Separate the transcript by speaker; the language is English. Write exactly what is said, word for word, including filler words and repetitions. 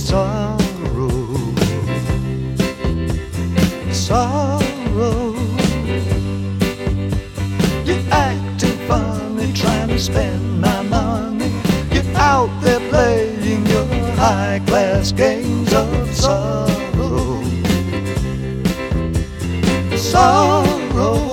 Speaker 1: sorrow, sorrow. You're acting funny, trying to spend my money. You're out there playing your high-class games of sorrow, sorrow.